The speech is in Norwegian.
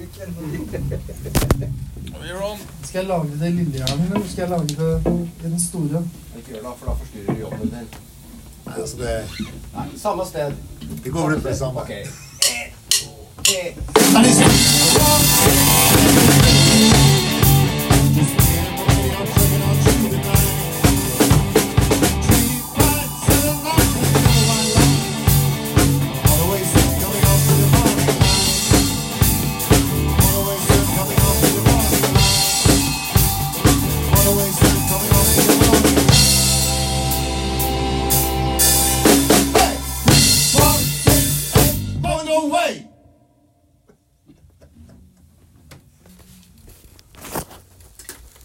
Skal jeg lage det lille hjernen, eller skal jeg lage det i den store? Ikke gjør det, for da forstyrrer du jobben din. Nei, altså det... Nei, samme sted. Vi går rundt det samme. Ok. 1, 2, 3...